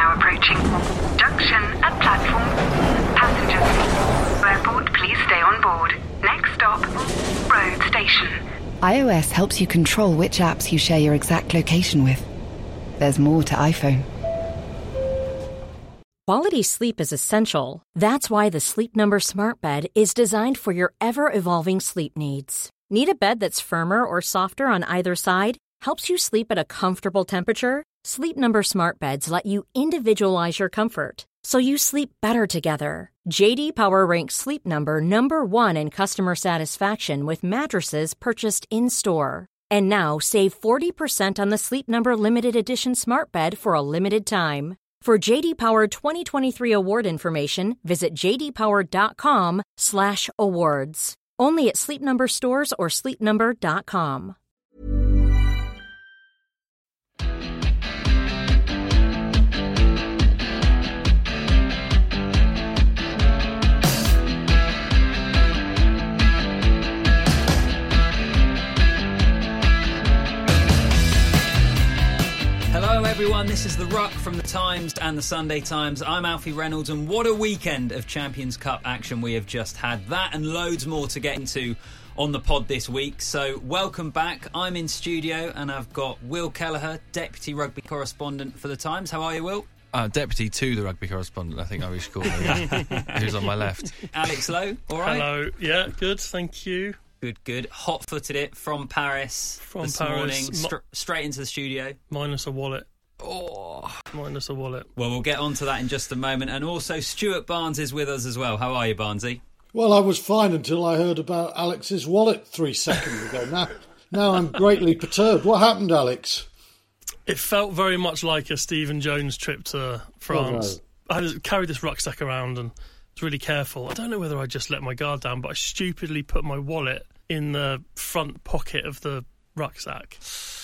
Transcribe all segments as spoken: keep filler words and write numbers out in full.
now approaching junction at platform. Passengers, airport, please stay on board. Next stop, road station. iOS helps you control which apps you share your exact location with. There's more to iPhone. Quality sleep is essential. That's why the Sleep Number Smart Bed is designed for your ever-evolving sleep needs. Need a bed that's firmer or softer on either side? Helps you sleep at a comfortable temperature? Sleep Number Smart Beds let you individualize your comfort, so you sleep better together. J D Power ranks Sleep Number number one in customer satisfaction with mattresses purchased in-store. And now save forty percent on the Sleep Number Limited Edition Smart Bed for a limited time. For J D Power twenty twenty-three award information, visit jdpower.com slash awards. Only at Sleep Number stores or sleep number dot com. Hello everyone, this is The Ruck from The Times and The Sunday Times. I'm Alfie Reynolds, and what a weekend of Champions Cup action we have just had. That and loads more to get into on the pod this week. So welcome back. I'm in studio and I've got Will Kelleher, Deputy Rugby Correspondent for The Times. How are you, Will? Uh, deputy to the Rugby Correspondent, I think I wish call him. Who's on my left. Alex Lowe, all right? Hello, yeah, good, thank you. Good, good. Hot-footed it from Paris From this Paris. morning, str- straight into the studio. Minus a wallet. Oh, Minus a wallet. well, we'll get on to that in just a moment. And also, Stuart Barnes is with us as well. How are you, Barnesy? Well, I was fine until I heard about Alex's wallet three seconds ago. Now, now I'm greatly perturbed. What happened, Alex? It felt very much like a Stephen Jones trip to France. Oh, no. I just carried this rucksack around and was really careful. I don't know whether I just let my guard down, but I stupidly put my wallet in the front pocket of the rucksack.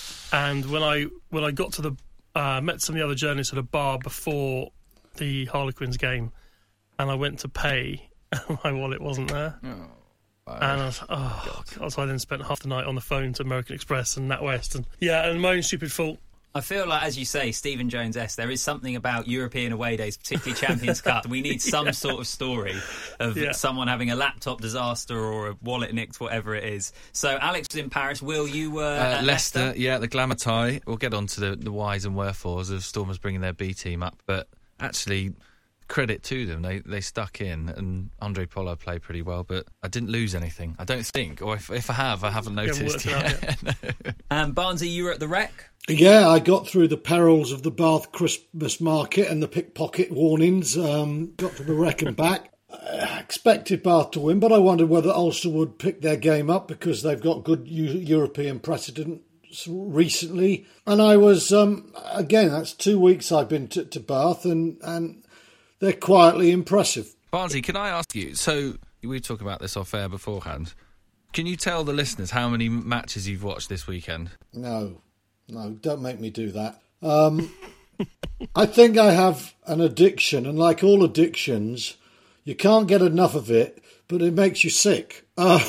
And when I when I got to the uh, met some of the other journalists at a bar before the Harlequins game, and I went to pay, and my wallet wasn't there. Oh, wow. And I was, oh, God. So I then spent half the night on the phone to American Express and NatWest, and yeah, and my own stupid fault. I feel like, as you say, Stephen Jones-esque, there is something about European away days, particularly Champions Cup. We need some yeah. sort of story of yeah. someone having a laptop disaster or a wallet nicked, whatever it is. So Alex was in Paris. Will, you were uh, at Leicester? Leicester, yeah, the glamour tie. We'll get on to the, the whys and wherefores of Stormers bringing their B team up, but actually, credit to them. They they stuck in, and Andre Pollard played pretty well, but I didn't lose anything, I don't think. Or if, if I have, I haven't noticed yet. no. um, Barnesy, you were at the Rec? Yeah, I got through the perils of the Bath Christmas market and the pickpocket warnings, um, got to the Rec and back. I expected Bath to win, but I wondered whether Ulster would pick their game up because they've got good U- European precedent recently. And I was, um, again, that's two weeks I've been to, to Bath, and, and they're quietly impressive. Barnesy, can I ask you, so we talked about this off air beforehand, can you tell the listeners how many matches you've watched this weekend? No. No, don't make me do that. Um, I think I have an addiction, and like all addictions, you can't get enough of it, but it makes you sick. Um,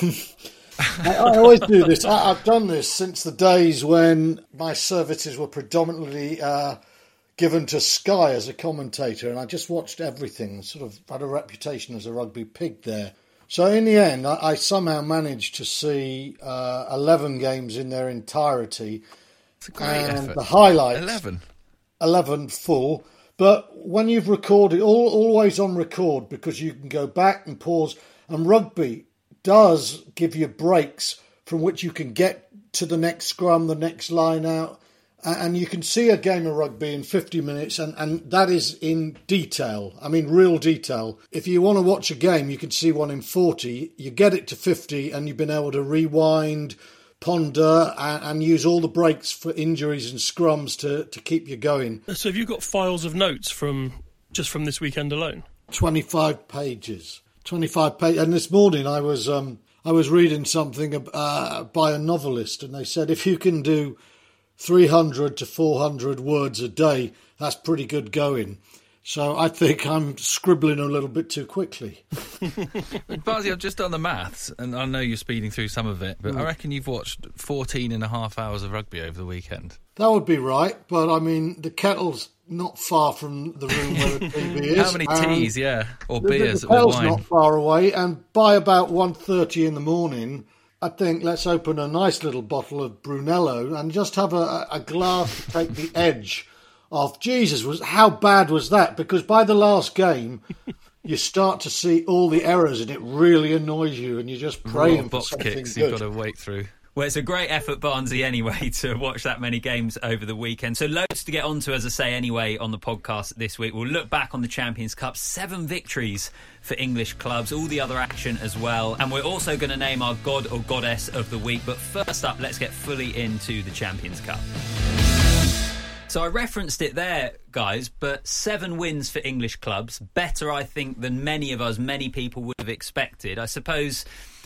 I, I always do this. I, I've done this since the days when my services were predominantly uh, given to Sky as a commentator, and I just watched everything, sort of had a reputation as a rugby pig there. So in the end, I, I somehow managed to see uh, eleven games in their entirety. It's a great and effort. The highlights, eleven, eleven full. But when you've recorded, all, always on record, because you can go back and pause. And rugby does give you breaks from which you can get to the next scrum, the next line out, and you can see a game of rugby in fifty minutes, and, and that is in detail. I mean, real detail. If you want to watch a game, you can see one in forty. You get it to fifty, and you've been able to rewind, ponder and, and use all the breaks for injuries and scrums to, to keep you going. So have you got files of notes from just from this weekend alone? twenty-five pages. twenty-five pages. And this morning I was um, I was reading something uh, by a novelist, and they said if you can do three hundred to four hundred words a day, that's pretty good going. So I think I'm scribbling a little bit too quickly. Barzy, I've just done the maths, and I know you're speeding through some of it, but mm. I reckon you've watched fourteen and a half hours of rugby over the weekend. That would be right, but I mean, the kettle's not far from the room where the T V is. How many teas, yeah, or the, beers, the, the or kettle's wine? Not far away, and by about one thirty in the morning, I think let's open a nice little bottle of Brunello and just have a, a glass to take the edge off. Jesus, was how bad was that? Because by the last game, you start to see all the errors, and it really annoys you, and you're just praying for box something kicks good. You've got to wait through. Well, it's a great effort, Barnsley, anyway, to watch that many games over the weekend. So loads to get onto, as I say, anyway, on the podcast this week. We'll look back on the Champions Cup, seven victories for English clubs, all the other action as well. And we're also going to name our god or goddess of the week. But first up, let's get fully into the Champions Cup. So I referenced it there, guys, but seven wins for English clubs. Better, I think, than many of us, many people would have expected. I suppose,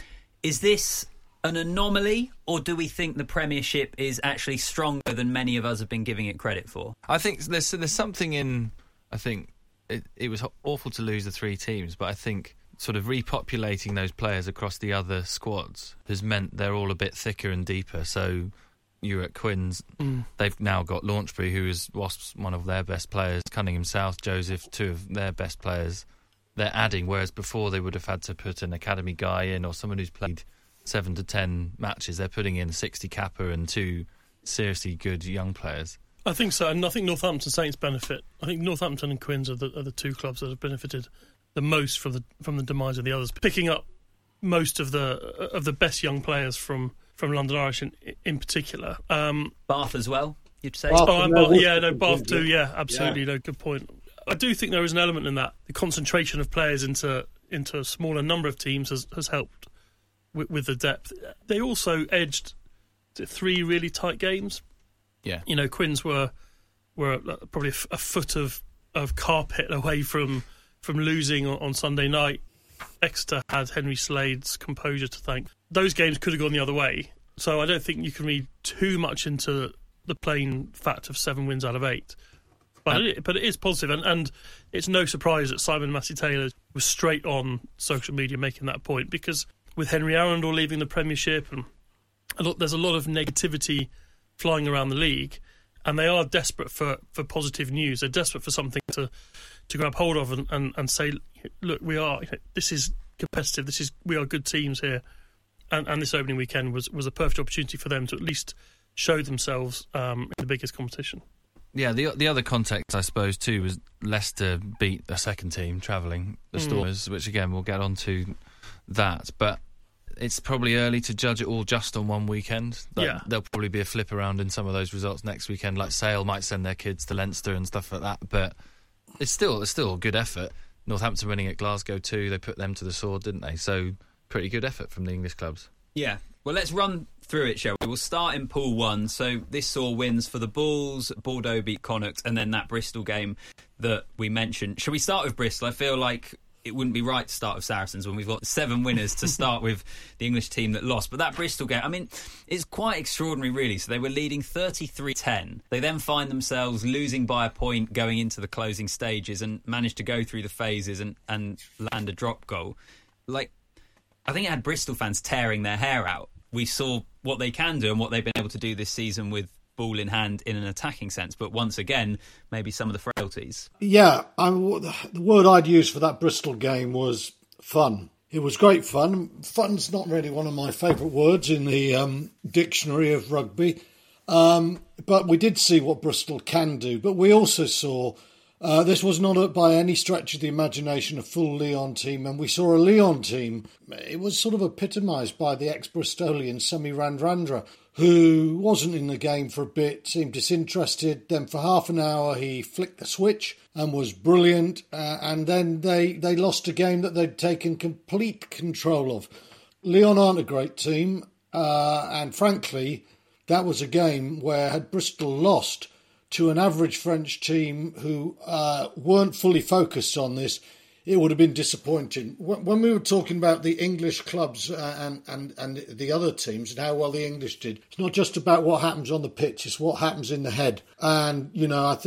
is this an anomaly, or do we think the Premiership is actually stronger than many of us have been giving it credit for? I think there's there's something in, I think it, it was awful to lose the three teams, but I think sort of repopulating those players across the other squads has meant they're all a bit thicker and deeper. So you're at Quins, mm. they've now got Launchbury, who is Wasps, one of their best players, Cunningham South, Joseph, two of their best players. They're adding, whereas before they would have had to put an academy guy in or someone who's played seven to ten matches. They're putting in sixty capper and two seriously good young players. I think so, and I think Northampton Saints benefit. I think Northampton and Quins are the, are the two clubs that have benefited the most from the from the demise of the others, picking up most of the of the best young players from, from London Irish in, in particular. Um, Bath as well, you'd say? Bath, oh, and Bath, yeah, no, Bath too, yeah, absolutely, yeah. No, good point. I do think there is an element in that. The concentration of players into into a smaller number of teams has, has helped with, with the depth. They also edged three really tight games. Yeah, you know, Quins were were probably a foot of, of carpet away from from losing on Sunday night. Exeter had Henry Slade's composure to thank. Those games could have gone the other way, so I don't think you can read too much into the plain fact of seven wins out of eight. But it, but it is positive, and, and it's no surprise that Simon Massey-Taylor was straight on social media making that point, because with Henry Arundel leaving the Premiership, and a lot, there's a lot of negativity flying around the league, and they are desperate for, for positive news. They're desperate for something to, to grab hold of and, and, and say, look, we are you know, this is competitive. This is we are good teams here, and, and this opening weekend was, was a perfect opportunity for them to at least show themselves um, in the biggest competition. Yeah, the the other context, I suppose, too, was Leicester beat a second team travelling, the mm. Stormers, which, again, we'll get on to that. But it's probably early to judge it all just on one weekend. Like, yeah. There'll probably be a flip around in some of those results next weekend, like Sale might send their kids to Leinster and stuff like that. But it's still, it's still a good effort. Northampton winning at Glasgow too, they put them to the sword, didn't they? So pretty good effort from the English clubs. Yeah. Well, let's run through it, shall we? We'll start in Pool one. So this saw wins for the Bulls, Bordeaux beat Connacht, and then that Bristol game that we mentioned. Shall we start with Bristol? I feel like it wouldn't be right to start with Saracens when we've got seven winners to start with the English team that lost. But that Bristol game, I mean, it's quite extraordinary, really. So they were leading thirty-three ten. They then find themselves losing by a point going into the closing stages and managed to go through the phases and, and land a drop goal. Like, I think it had Bristol fans tearing their hair out. We saw what they can do and what they've been able to do this season with ball in hand in an attacking sense. But once again, maybe some of the frailties. Yeah, I'm, the word I'd use for that Bristol game was fun. It was great fun. Fun's not really one of my favourite words in the um, dictionary of rugby. Um, but we did see what Bristol can do. But we also saw Uh, this was not a, by any stretch of the imagination a full Lyon team, and we saw a Lyon team. It was sort of epitomised by the ex-Bristolian Semi Radradra, who wasn't in the game for a bit, seemed disinterested. Then for half an hour he flicked the switch and was brilliant, uh, and then they, they lost a game that they'd taken complete control of. Lyon aren't a great team, uh, and frankly, that was a game where had Bristol lost to an average French team who uh, weren't fully focused on this, it would have been disappointing. When we were talking about the English clubs and, and, and the other teams and how well the English did, it's not just about what happens on the pitch, it's what happens in the head. And, you know, I think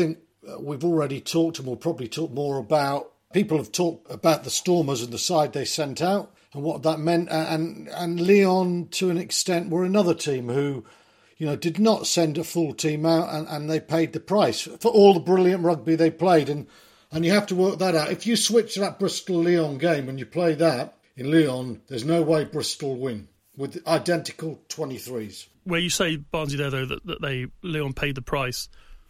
uh, we've already talked, and we'll probably talk more about, people have talked about the Stormers and the side they sent out and what that meant. And, and Lyon, to an extent, were another team who, you know, did not send a full team out, and, and they paid the price for all the brilliant rugby they played. And, and you have to work that out. If you switch that Bristol-Lyon game and you play that in Lyon, there's no way Bristol win with identical twenty-threes. Where you say, Barnsley, there, though, that, that they Lyon paid the price,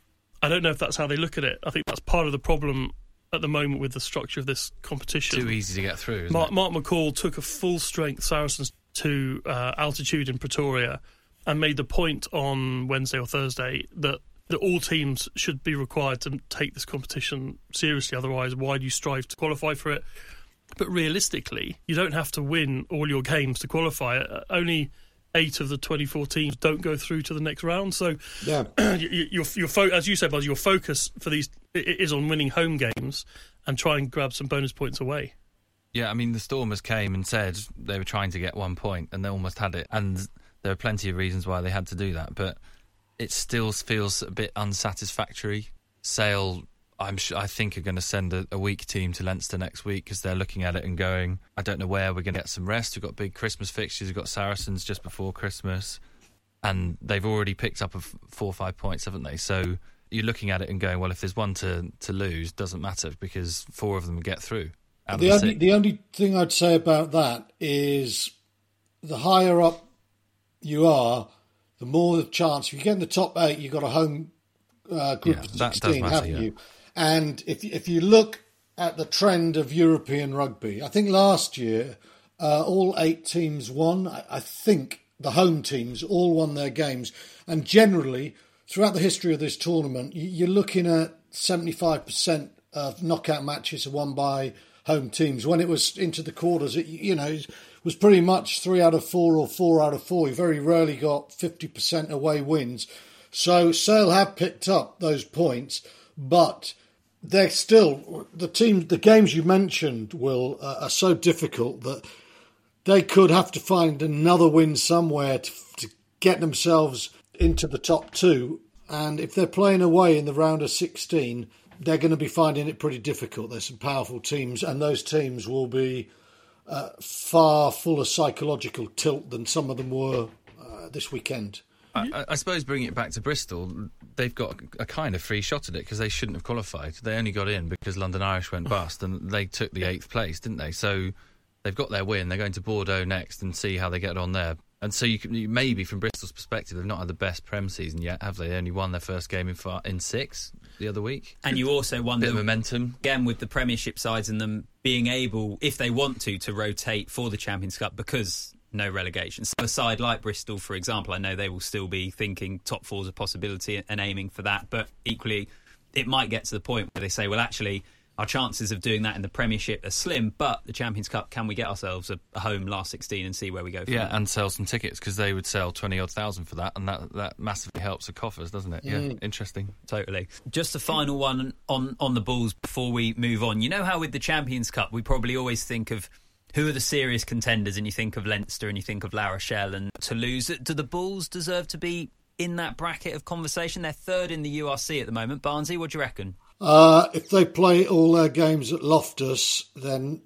I don't know if that's how they look at it. I think that's part of the problem at the moment with the structure of this competition. Too easy to get through, isn't Mark, it? Mark McCall took a full-strength Saracens to uh, altitude in Pretoria and made the point on Wednesday or Thursday that, that all teams should be required to take this competition seriously. Otherwise, why do you strive to qualify for it? But realistically, you don't have to win all your games to qualify. Only eight of the twenty-four teams don't go through to the next round. So, yeah, your, your, your fo- as you said, Buzz, your focus for these is on winning home games and try and grab some bonus points away. Yeah, I mean, the Stormers came and said they were trying to get one point, and they almost had it. And there are plenty of reasons why they had to do that, but it still feels a bit unsatisfactory. Sale, I'm sure, I think, are going to send a, a weak team to Leinster next week because they're looking at it and going, I don't know where we're going to get some rest. We've got big Christmas fixtures. We've got Saracens just before Christmas, and they've already picked up a f- four or five points, haven't they? So you're looking at it and going, well, if there's one to, to lose, doesn't matter because four of them get through. The, the only the only thing I'd say about that is the higher up you are, the more the chance. If you get in the top eight, you've got a home uh, group yeah, of matter, sixteen, haven't yeah. you? And if if you look at the trend of European rugby, I think last year uh, all eight teams won. I, I think the home teams all won their games, and generally throughout the history of this tournament, you're looking at seventy-five percent of knockout matches are won by home teams. When it was into the quarters, it, you know, it was pretty much three out of four or four out of four. You very rarely got fifty percent away wins. So Sale have picked up those points, but they're still, the team, the games you mentioned, Will, uh, are so difficult that they could have to find another win somewhere to, to get themselves into the top two. And if they're playing away in the round of sixteen, they're going to be finding it pretty difficult. There's some powerful teams, and those teams will be uh, far fuller psychological tilt than some of them were uh, this weekend. I, I suppose bringing it back to Bristol, they've got a kind of free shot at it because they shouldn't have qualified. They only got in because London Irish went bust and they took the eighth place, didn't they? So they've got their win. They're going to Bordeaux next and see how they get on there. And so you can, maybe from Bristol's perspective, they've not had the best Prem season yet, have they? They only won their first game in, far, in six the other week. And you also wonder, bit of momentum again, with the Premiership sides and them being able, if they want to, to rotate for the Champions Cup because no relegation. So a side like Bristol, for example, I know they will still be thinking top four is a possibility and aiming for that, but equally it might get to the point where they say, well, actually, our chances of doing that in the Premiership are slim, but the Champions Cup, can we get ourselves a, a home last sixteen and see where we go from Yeah, there? and sell some tickets because they would sell twenty odd thousand for that, and that, that massively helps the coffers, doesn't it? Mm. Yeah, interesting. Totally. Just a final one on, on the Bulls before we move on. You know how with the Champions Cup, we probably always think of who are the serious contenders, and you think of Leinster and you think of La Rochelle and Toulouse. Do the Bulls deserve to be in that bracket of conversation? They're third in the U R C at the moment. Barnesy, what do you reckon? Uh, if they play all their games at Loftus, then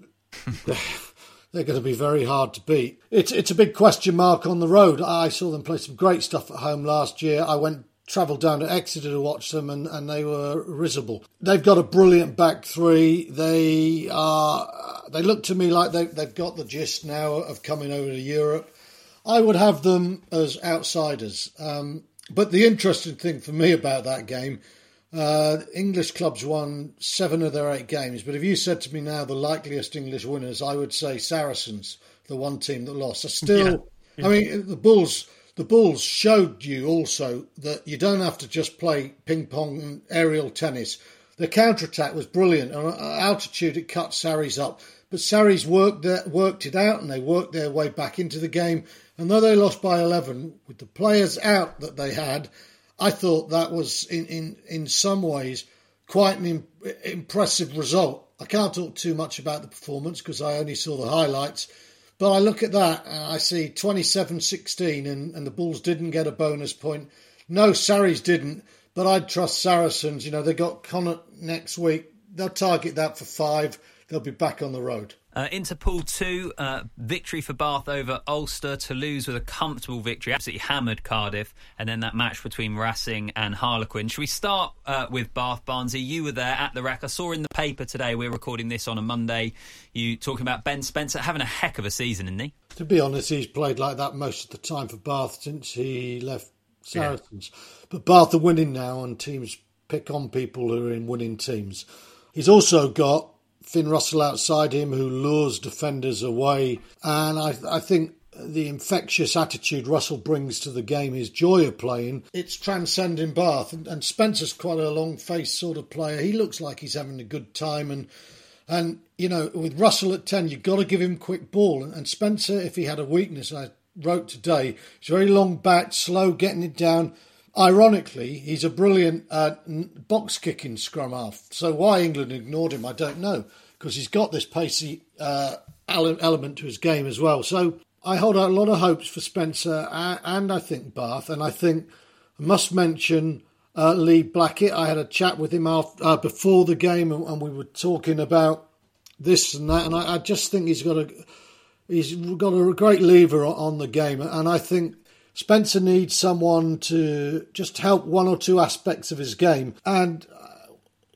they're going to be very hard to beat. It's it's a big question mark on the road. I saw them play some great stuff at home last year. I went travelled down to Exeter to watch them, and, and they were risible. They've got a brilliant back three. They are. They look to me like they, they've got the gist now of coming over to Europe. I would have them as outsiders. Um, but the interesting thing for me about that game, uh, English clubs won seven of their eight games. But if you said to me now the likeliest English winners, I would say Saracens, the one team that lost. Are still, yeah. Yeah. I mean, the Bulls. The Bulls showed you also that you don't have to just play ping pong and aerial tennis. The counter-attack was brilliant. On altitude, it cut Sarries up. But Sarries worked their, worked it out, and they worked their way back into the game. And though they lost by eleven, with the players out that they had, I thought that was, in, in, in some ways, quite an im- impressive result. I can't talk too much about the performance because I only saw the highlights. But I look at that and I see twenty-seven sixteen and, and the Bulls didn't get a bonus point. No, Sarries didn't. But I'd trust Saracens. You know, they got Connacht next week. They'll target that for five. They'll be back on the road. Uh, into Pool two, uh, victory for Bath over Ulster. Toulouse with a comfortable victory, absolutely hammered Cardiff. And then that match between Racing and Harlequin. Should we start uh, with Bath, Barnsley? You were there at the Rec. I saw in the paper today, we're recording this on a Monday, you talking about Ben Spencer having a heck of a season, isn't he? To be honest, he's played like that most of the time for Bath since he left Saracens. Yeah. But Bath are winning now, and teams pick on people who are in winning teams. He's also got Finn Russell outside him, who lures defenders away. And I, I think the infectious attitude Russell brings to the game, his joy of playing, it's transcending Bath. And, and Spencer's quite a long-faced sort of player. He looks like he's having a good time. And, and you know, with Russell at ten, you've got to give him quick ball. And, and Spencer, if he had a weakness, I wrote today, he's very long back, slow getting it down. Ironically, he's a brilliant uh, box-kicking scrum half. So why England ignored him, I don't know, because he's got this pacey uh, element to his game as well. So I hold out a lot of hopes for Spencer and I think Bath. And I think I must mention uh, Lee Blackett. I had a chat with him after, uh, before the game, and, and we were talking about this and that. And I, I just think he's got a he's got a great lever on the game. And I think Spencer needs someone to just help one or two aspects of his game. And uh,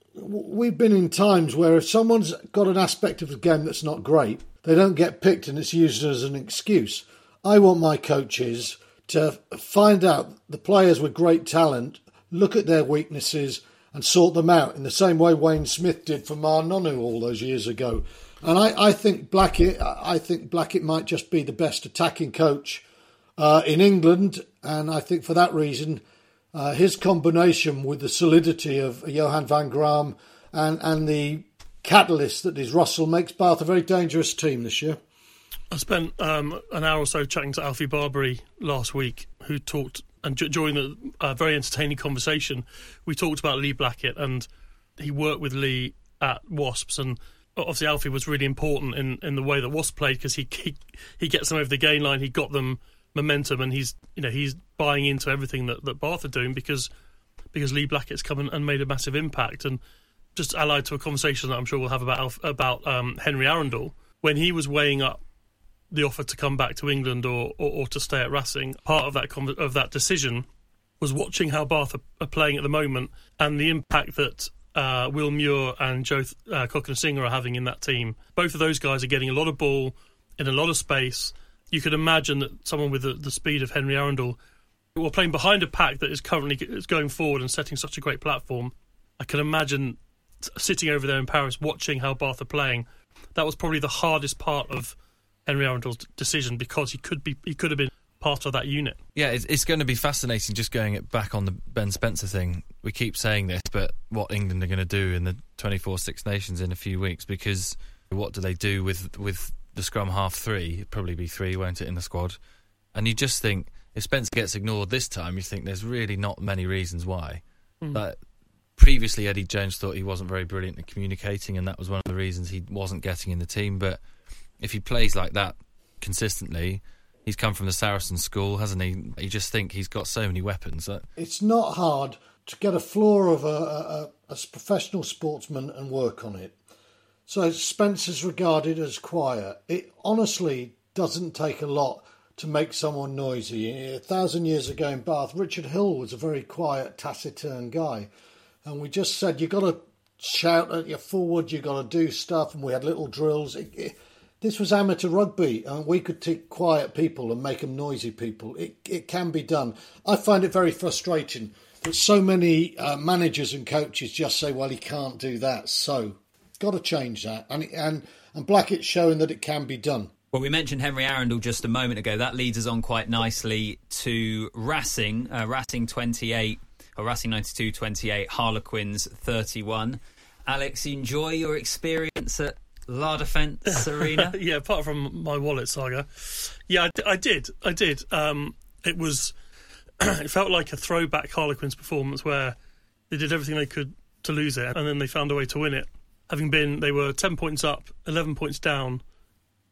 we've been in times where if someone's got an aspect of the game that's not great, they don't get picked and it's used as an excuse. I want my coaches to find out the players with great talent, look at their weaknesses and sort them out in the same way Wayne Smith did for Marnonu all those years ago. And I, I think Blackett, I think Blackett might just be the best attacking coach Uh, in England, and I think for that reason, uh, his combination with the solidity of Johan van Graam and, and the catalyst that is Russell makes Bath a very dangerous team this year. I spent um, an hour or so chatting to Alfie Barbary last week, who talked, and d- during the uh, very entertaining conversation, we talked about Lee Blackett, and he worked with Lee at Wasps, and obviously Alfie was really important in, in the way that Wasps played, because he, he he gets them over the gain line, he got them momentum, and he's you know he's buying into everything that, that Bath are doing because because Lee Blackett's come and, and made a massive impact. And just allied to a conversation that I'm sure we'll have about about um, Henry Arundel, when he was weighing up the offer to come back to England or, or, or to stay at Racing, part of that of that decision was watching how Bath are, are playing at the moment and the impact that uh, Will Muir and Joe uh, Cockney-Singer are having in that team. Both of those guys are getting a lot of ball in a lot of space. You could imagine that someone with the, the speed of Henry Arundel, while playing behind a pack that is currently is going forward and setting such a great platform, I can imagine sitting over there in Paris watching how Bath are playing. That was probably the hardest part of Henry Arundel's decision, because he could be he could have been part of that unit. Yeah, it's, it's going to be fascinating just going it back on the Ben Spencer thing. We keep saying this, but what England are going to do in the twenty-four Six Nations in a few weeks, because what do they do with with the scrum half three? It'd probably be three, won't it, in the squad? And you just think, if Spencer gets ignored this time, you think there's really not many reasons why. Mm. But previously, Eddie Jones thought he wasn't very brilliant at communicating, and that was one of the reasons he wasn't getting in the team. But if he plays like that consistently, he's come from the Saracen school, hasn't he? You just think he's got so many weapons. That... It's not hard to get a floor of a, a, a professional sportsman and work on it. So Spencer's regarded as quiet. It honestly doesn't take a lot to make someone noisy. A thousand years ago in Bath, Richard Hill was a very quiet, taciturn guy. And we just said, you've got to shout at your forward, you've got to do stuff. And we had little drills. It, it, this was amateur rugby, and we could take quiet people and make them noisy people. It, it can be done. I find it very frustrating that so many uh, managers and coaches just say, well, he can't do that, so... Got to change that, and and and Blackett's showing that it can be done. Well, we mentioned Henry Arundel just a moment ago. That leads us on quite nicely to Racing, uh, Racing twenty-eight, or Racing ninety-two twenty-eight, Harlequins thirty-one. Alex, you enjoy your experience at La Defense Arena? Yeah, apart from my wallet saga, yeah, I, I did, I did. Um, it was, it felt like a throwback Harlequins performance where they did everything they could to lose it, and then they found a way to win it. Having been, they were ten points up, eleven points down,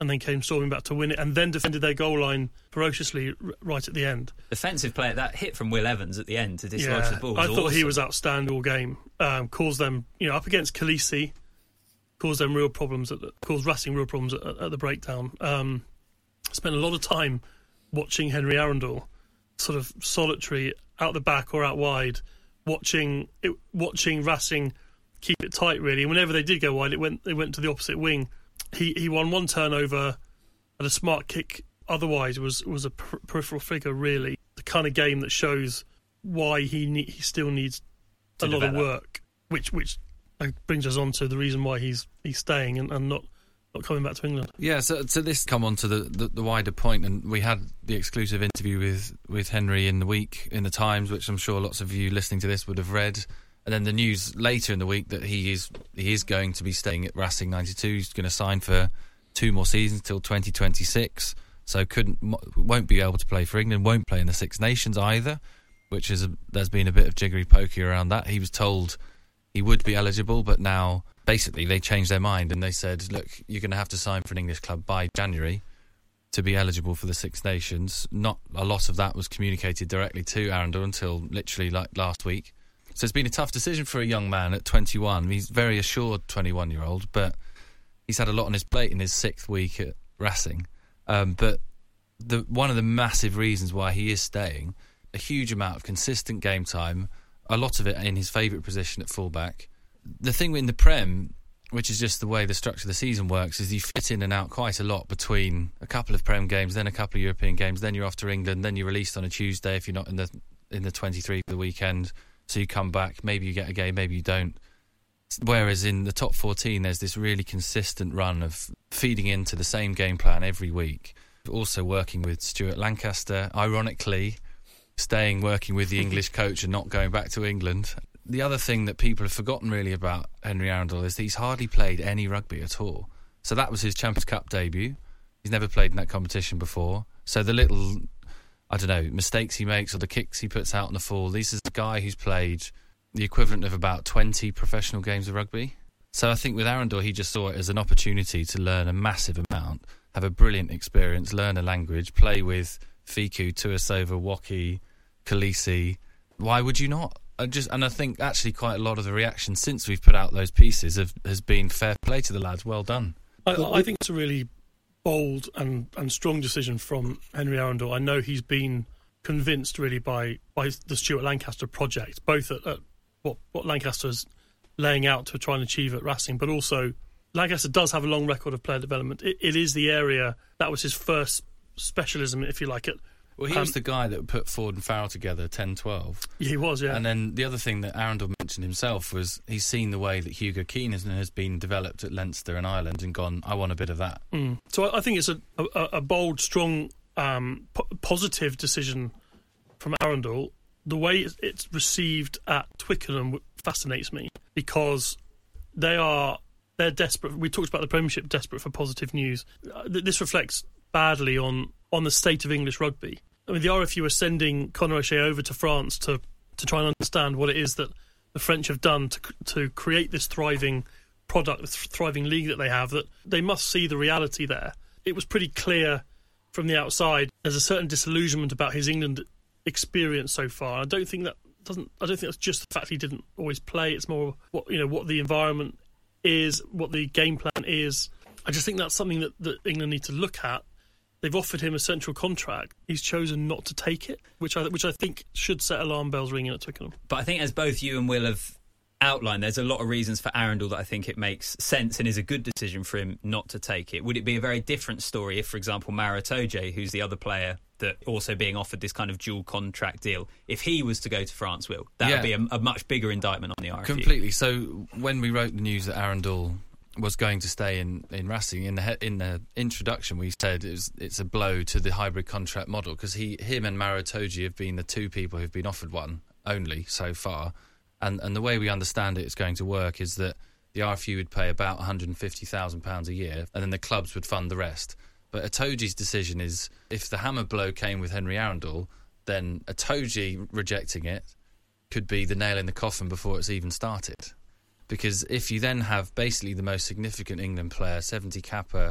and then came storming back to win it, and then defended their goal line ferociously r- right at the end. Defensive player, that hit from Will Evans at the end to dislodge Yeah, the ball. I was thought awesome. he was outstanding all game. Um, caused them, you know, up against Khaleesi, caused them real problems, at the, caused Racing real problems at, at the breakdown. Um, spent a lot of time watching Henry Arundel, sort of solitary, out the back or out wide, watching it, watching Racing keep it tight, really. And whenever they did go wide, it went they went to the opposite wing. He he won one turnover and a smart kick. Otherwise, was was a per- peripheral figure, really. The kind of game that shows why he ne- he still needs a To lot develop. of work, which which brings us on to the reason why he's he's staying and, and not not coming back to England. Yeah, so, so this come on to the, the, the wider point, and we had the exclusive interview with, with Henry in the week in the Times, which I'm sure lots of you listening to this would have read. And then the news later in the week that he is he is going to be staying at Racing ninety-two. He's going to sign for two more seasons till twenty twenty-six. So couldn't won't be able to play for England. Won't play in the Six Nations either, which is a, there's been a bit of jiggery pokey around that. He was told he would be eligible, but now basically they changed their mind and they said, look, you're going to have to sign for an English club by January to be eligible for the Six Nations. Not a lot of that was communicated directly to Arundel until literally like last week. So it's been a tough decision for a young man at twenty-one. He's a very assured twenty-one-year-old, but he's had a lot on his plate in his sixth week at Racing. Um, but the one of the massive reasons why he is staying, a huge amount of consistent game time, a lot of it in his favourite position at fullback. The thing in the Prem, which is just the way the structure of the season works, is you fit in and out quite a lot between a couple of Prem games, then a couple of European games, then you're off to England, then you're released on a Tuesday if you're not in the in the twenty-three for the weekend. So you come back, maybe you get a game, maybe you don't. Whereas in the top fourteen, there's this really consistent run of feeding into the same game plan every week. Also working with Stuart Lancaster, ironically, staying working with the English coach and not going back to England. The other thing that people have forgotten really about Henry Arundel is that he's hardly played any rugby at all. So that was his Champions Cup debut. He's never played in that competition before. So the little, I don't know, mistakes he makes or the kicks he puts out on the full, this is a guy who's played the equivalent of about twenty professional games of rugby. So I think with Arundel, he just saw it as an opportunity to learn a massive amount, have a brilliant experience, learn a language, play with Fiku, Tuasova, Woki, Khaleesi. Why would you not? I just, and I think actually quite a lot of the reaction since we've put out those pieces have, has been fair play to the lads. Well done. I, I think it's a really bold and, and strong decision from Henry Arundel. I know he's been convinced really by, by the Stuart Lancaster project, both at, at what, what Lancaster's laying out to try and achieve at Racing, but also Lancaster does have a long record of player development. It, it is the area that was his first specialism, if you like it. Well, he um, was the guy that put Ford and Farrell together ten twelve. He was, yeah. And then the other thing that Arundel mentioned himself was he's seen the way that Hugo Keenan has been developed at Leinster and Ireland and gone, I want a bit of that. Mm. So I, I think it's a, a, a bold, strong, um, po- positive decision from Arundel. The way it's, it's received at Twickenham fascinates me because they are they're desperate. We talked about the Premiership, desperate for positive news. Uh, this reflects badly on, on the state of English rugby. I mean, the R F U are sending Conor O'Shea over to France to, to try and understand what it is that the French have done to to create this thriving product, this thriving league that they have, that they must see the reality there. It was pretty clear from the outside there's a certain disillusionment about his England experience so far. I don't think that doesn't. I don't think that's just the fact he didn't always play. It's more what you know, what the environment is, what the game plan is. I just think that's something that, that England need to look at. They've offered him a central contract. He's chosen not to take it, which I which I think should set alarm bells ringing at Twickenham. But I think, as both you and Will have outlined, there's a lot of reasons for Arundel that I think it makes sense and is a good decision for him not to take it. Would it be a very different story if, for example, Maro Itoje, who's the other player that also being offered this kind of dual contract deal, if he was to go to France, Will, that Yeah. would be a, a much bigger indictment on the R F U. Completely. So when we wrote the news that Arundel was going to stay in, in Racing, in the he- in the introduction we said it was, it's a blow to the hybrid contract model because he him and Maro Itoje have been the two people who've been offered one only so far, and and the way we understand it is going to work is that the R F U would pay about one hundred fifty thousand pounds a year and then the clubs would fund the rest. But Itoje's decision is if the hammer blow came with Henry Arundel, then Itoje rejecting it could be the nail in the coffin before it's even started. Because if you then have basically the most significant England player, seventy capper,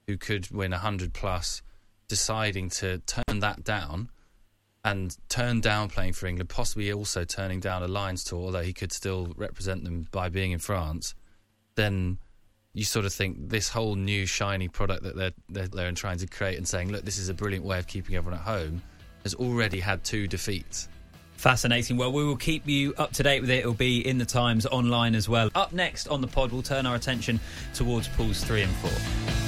who could win one hundred plus, deciding to turn that down and turn down playing for England, possibly also turning down a Lions tour, although he could still represent them by being in France, then you sort of think this whole new shiny product that they're, they're, they're trying to create and saying, look, this is a brilliant way of keeping everyone at home, has already had two defeats. Fascinating. Well, we will keep you up to date with it. It'll be in the Times online as well. Up next on the pod, we'll turn our attention towards pools three and four.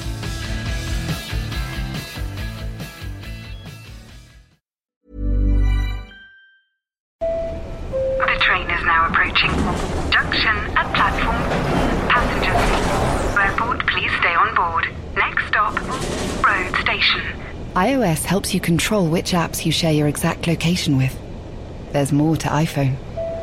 The train is now approaching. Junction at platform. Passengers, airport, please stay on board. Next stop, road station. iOS helps you control which apps you share your exact location with. There's more to iPhone.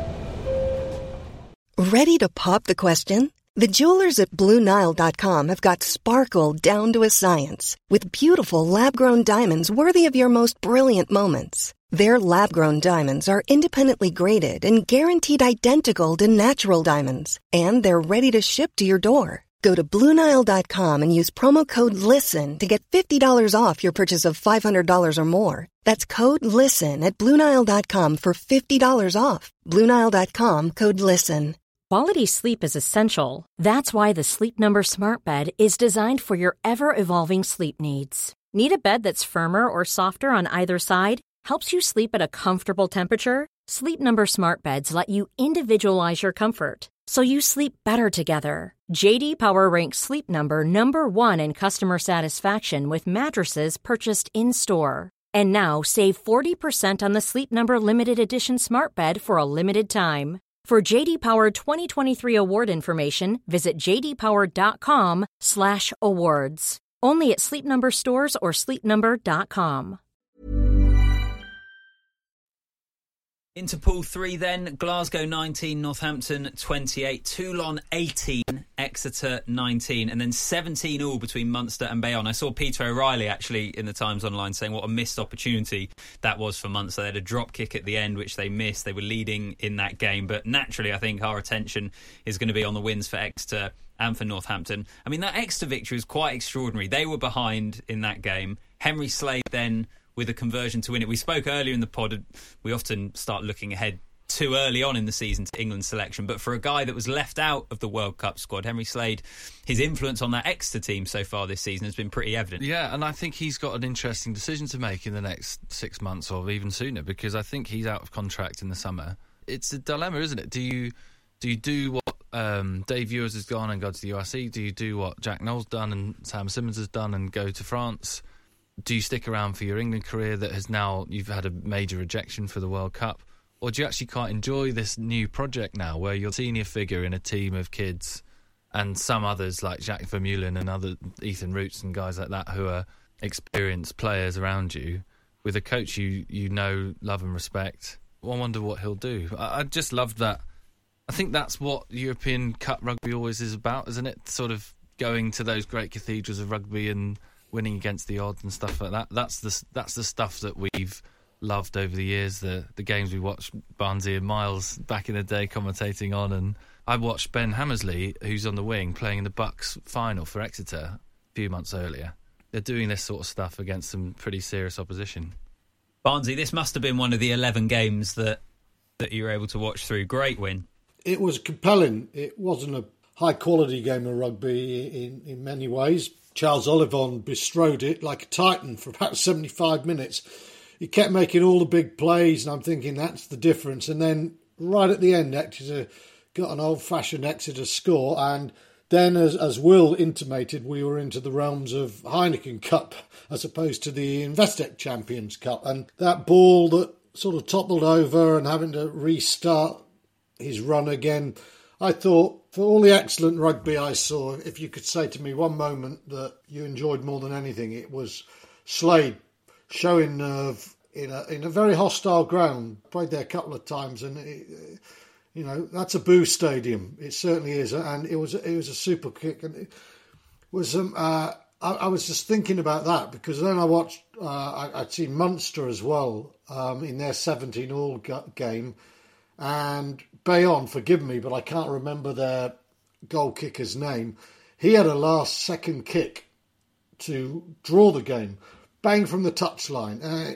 Ready to pop the question? The jewelers at Blue Nile dot com have got sparkle down to a science with beautiful lab-grown diamonds worthy of your most brilliant moments. Their lab-grown diamonds are independently graded and guaranteed identical to natural diamonds, and they're ready to ship to your door. Go to Blue Nile dot com and use promo code LISTEN to get fifty dollars off your purchase of five hundred dollars or more. That's code LISTEN at Blue Nile dot com for fifty dollars off. Blue Nile dot com, code LISTEN. Quality sleep is essential. That's why the Sleep Number Smart Bed is designed for your ever-evolving sleep needs. Need a bed that's firmer or softer on either side? Helps you sleep at a comfortable temperature? Sleep Number Smart Beds let you individualize your comfort, so you sleep better together. J D Power ranks Sleep Number number one in customer satisfaction with mattresses purchased in-store. And now save forty percent on the Sleep Number Limited Edition Smart Bed for a limited time. For J D Power twenty twenty-three award information, visit j d power dot com slash awards. Only at Sleep Number stores or sleep number dot com. Into pool three then, Glasgow nineteen, Northampton twenty-eight, Toulon eighteen, Exeter nineteen, and then seventeen all between Munster and Bayonne. I saw Peter O'Reilly actually in the Times Online saying what a missed opportunity that was for Munster. They had a drop kick at the end which they missed. They were leading in that game, but naturally I think our attention is going to be on the wins for Exeter and for Northampton. I mean, that Exeter victory was quite extraordinary. They were behind in that game. Henry Slade then with a conversion to win it. We spoke earlier in the pod, we often start looking ahead too early on in the season to England's selection, but for a guy that was left out of the World Cup squad, Henry Slade, his influence on that Exeter team so far this season has been pretty evident. Yeah, and I think he's got an interesting decision to make in the next six months or even sooner, because I think he's out of contract in the summer. It's a dilemma, isn't it? Do you do you do what um, Dave Ewers has gone and go to the U R C? Do you do what Jack Knowles done and Sam Simmons has done and go to France? Do you stick around for your England career that has now, you've had a major rejection for the World Cup? Or do you actually quite enjoy this new project now where you're a senior figure in a team of kids and some others like Jacques Vermeulen and other Ethan Roots and guys like that who are experienced players around you with a coach you, you know, love and respect? I wonder what he'll do. I, I just loved that. I think that's what European Cup rugby always is about, isn't it? Sort of going to those great cathedrals of rugby and winning against the odds and stuff like that. That's the that's the stuff that we've loved over the years. The the games we watched Barnsley and Miles back in the day commentating on, and I watched Ben Hammersley, who's on the wing, playing in the Bucks final for Exeter a few months earlier. They're doing this sort of stuff against some pretty serious opposition. Barnsley, this must have been one of the eleven games that that you were able to watch through. Great win. It was compelling. It wasn't a high quality game of rugby in, in many ways. Charles Olivon bestrode it like a titan for about seventy-five minutes. He kept making all the big plays, and I'm thinking that's the difference. And then right at the end, Exeter got an old-fashioned Exeter score. And then, as, as Will intimated, we were into the realms of Heineken Cup as opposed to the Investec Champions Cup. And that ball that sort of toppled over and having to restart his run again, I thought, for all the excellent rugby I saw, if you could say to me one moment that you enjoyed more than anything, it was Slade showing nerve in a in a very hostile ground. Played there a couple of times, and it, you know, that's a Boo Stadium. It certainly is, and it was it was a super kick, and it was um. Uh, I, I was just thinking about that because then I watched. Uh, I, I'd seen Munster as well um, in their seventeen all game, and Bayonne, forgive me, but I can't remember their goal kicker's name. He had a last second kick to draw the game. Bang from the touchline. Uh,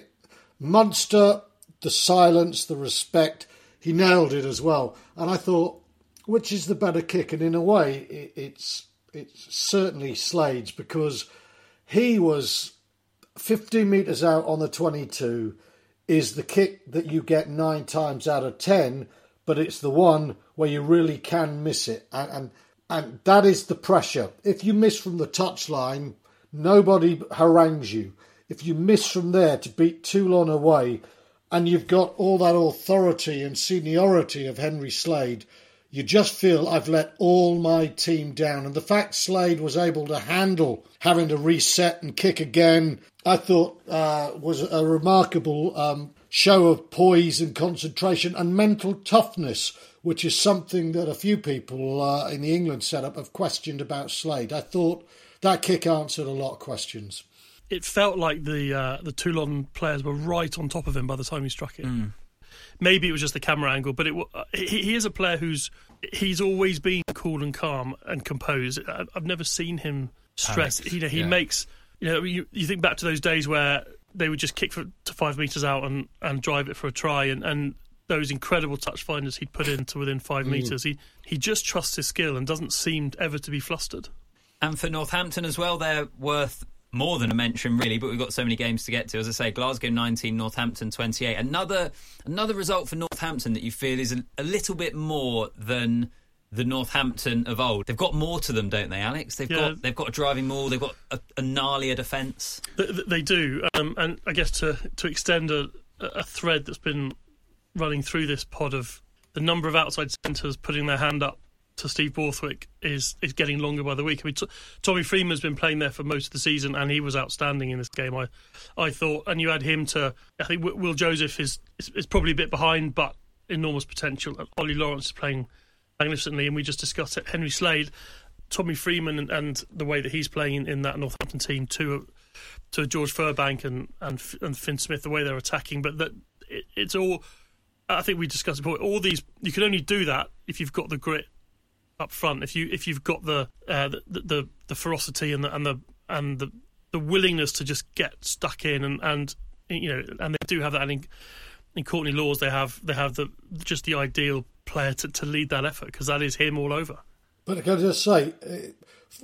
Munster, the silence, the respect, he nailed it as well. And I thought, which is the better kick? And in a way, it, it's it's certainly Slade's, because he was fifteen metres out on the twenty-two, is the kick that you get nine times out of ten, but it's the one where you really can miss it. And, and, and that is the pressure. If you miss from the touchline, nobody harangues you. If you miss from there to beat Toulon away, and you've got all that authority and seniority of Henry Slade, you just feel, I've let all my team down. And the fact Slade was able to handle having to reset and kick again, I thought uh, was a remarkable um, show of poise and concentration and mental toughness, which is something that a few people uh, in the England setup have questioned about Slade. I thought that kick answered a lot of questions. It felt like the uh, the Toulon players were right on top of him by the time he struck it. Mm. Maybe it was just the camera angle, but it, uh, he, he is a player who's he's always been cool and calm and composed. I, I've never seen him stress. Panicked. You know, he Yeah. makes you know you, you think back to those days where they would just kick for, to five metres out and, and drive it for a try, and, and those incredible touch finders he'd put in to within five mm. metres. He he just trusts his skill and doesn't seem ever to be flustered. And for Northampton as well, they're worth more than a mention, really, but we've got so many games to get to. As I say, Glasgow nineteen, Northampton twenty-eight. Another another result for Northampton that you feel is a, a little bit more than the Northampton of old. They've got more to them, don't they, Alex? They've yeah. got they've got a driving maul. They've got a, a gnarlier defence. They, they do, um, and I guess to to extend a, a thread that's been running through this pod of the number of outside centres putting their hand up to Steve Borthwick is is getting longer by the week. I mean, t- Tommy Freeman's been playing there for most of the season, and he was outstanding in this game. I, I thought, and you add him to. I think Will Joseph is, is is probably a bit behind, but enormous potential. And Ollie Lawrence is playing magnificently, and we just discussed it. Henry Slade, Tommy Freeman, and, and the way that he's playing in, in that Northampton team to to George Furbank and and and Finn Smith, the way they're attacking, but that it, it's all. I think we discussed it before. All these, you can only do that if you've got the grit up front. If you if you've got the uh, the, the the ferocity and the and the and the, the willingness to just get stuck in, and, and you know, and they do have that. And in, in Courtney Laws, they have they have the just the ideal player to, to lead that effort, because that is him all over. But can I just say, it,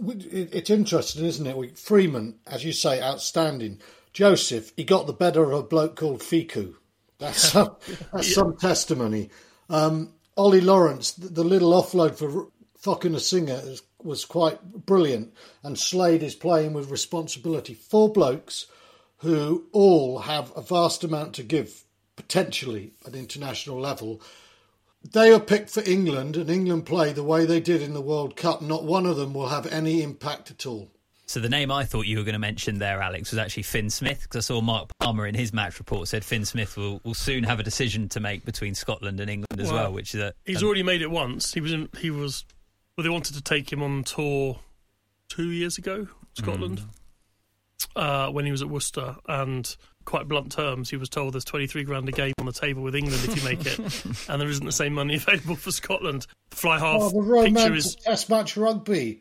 it's interesting, isn't it? Freeman, as you say, outstanding. Joseph, he got the better of a bloke called Fiku. That's some, that's yeah. some testimony. Um, Ollie Lawrence, the, the little offload for Fokinasinger was quite brilliant, and Slade is playing with responsibility. Four blokes who all have a vast amount to give, potentially at international level. They are picked for England, and England play the way they did in the World Cup. Not one of them will have any impact at all. So the name I thought you were going to mention there, Alex, was actually Finn Smith, because I saw Mark Palmer in his match report said Finn Smith will, will soon have a decision to make between Scotland and England as well. well which is a, he's um, already made it once. He was in, he was well. They wanted to take him on tour two years ago, Scotland, mm. uh, when he was at Worcester, and quite blunt terms, he was told there's twenty-three grand a game on the table with England if you make it, and there isn't the same money available for Scotland. The fly half oh, the picture is Test match rugby.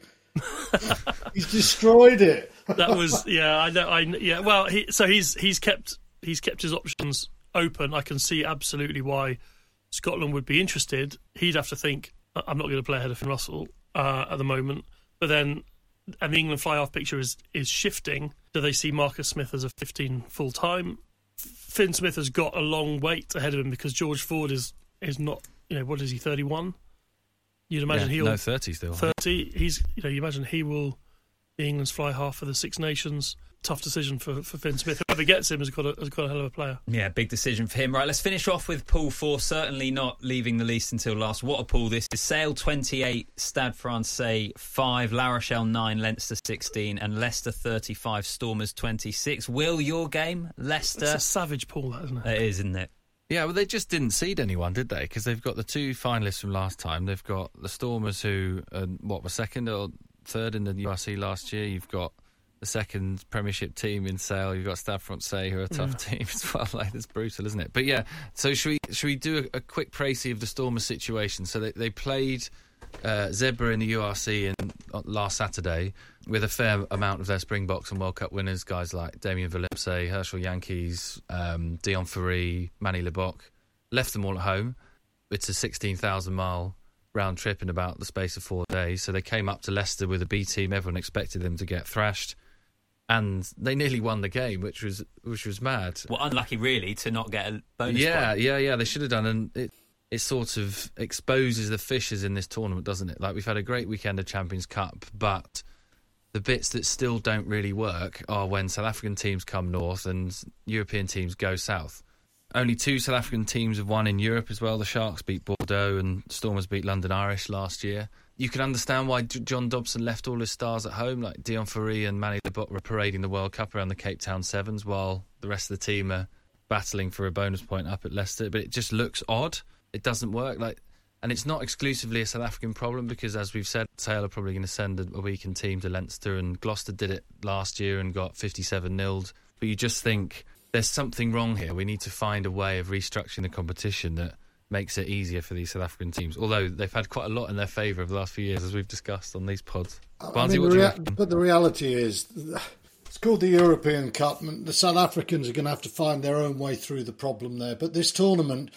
He's destroyed it. That was yeah. I know. I yeah. Well, he, so he's he's kept he's kept his options open. I can see absolutely why Scotland would be interested. He'd have to think, I'm not going to play ahead of Finn Russell uh, at the moment. But then, and the England fly half picture is is shifting. Do they see Marcus Smith as a fifteen full time? Finn Smith has got a long wait ahead of him, because George Ford is is not. You know, what is he? thirty-one. You'd imagine yeah, he'll no thirty still. Thirty. He's you know you imagine he will be England's fly half for the Six Nations. Tough decision for, for Finn Smith. Whoever gets him has got a has got a hell of a player. Yeah, big decision for him. Right, let's finish off with Pool Four. Certainly not leaving the least until last. What a pool this is! Sale twenty-eight, Stade Francais five, La Rochelle nine, Leinster sixteen, and Leicester thirty-five, Stormers twenty-six. Will, your game, Leicester? It's a savage pool, that isn't it? It is, isn't it? Yeah, well, they just didn't seed anyone, did they? Because they've got the two finalists from last time. They've got the Stormers, who, uh, what, were second or third in the U R C last year. You've got the second Premiership team in Sale. You've got Stade Francais, who are a tough yeah. team as well. Like, it's brutal, isn't it? But yeah, so should we should we do a, a quick précis of the Stormers situation? So they, they played uh, Zebra in the U R C in, uh, last Saturday with a fair amount of their Springboks and World Cup winners, guys like Damien Valimse, Herschel Yankees, um, Dion Ferry, Manny Lebok, left them all at home. It's a sixteen thousand mile round trip in about the space of four days. So they came up to Leicester with a B team. Everyone expected them to get thrashed. And they nearly won the game, which was which was mad. Well, unlucky, really, to not get a bonus Yeah, point. yeah, yeah. They should have done. And it, it sort of exposes the fissures in this tournament, doesn't it? Like, we've had a great weekend of Champions Cup, but the bits that still don't really work are when South African teams come north and European teams go south. Only two South African teams have won in Europe as well. The Sharks beat Bordeaux and Stormers beat London Irish last year. You can understand why John Dobson left all his stars at home, like Dion Ferry and Manny Lebok were parading the World Cup around the Cape Town Sevens while the rest of the team are battling for a bonus point up at Leicester. But it just looks odd. It doesn't work. Like, and it's not exclusively a South African problem because, as we've said, Sale are probably going to send a, a weakened team to Leinster, and Gloucester did it last year and got fifty-seven nilled. But you just think there's something wrong here. We need to find a way of restructuring the competition that makes it easier for these South African teams, although they've had quite a lot in their favour over the last few years, as we've discussed on these pods. Barnsley, I mean, the rea- but the reality is, it's called the European Cup, and the South Africans are going to have to find their own way through the problem there. But this tournament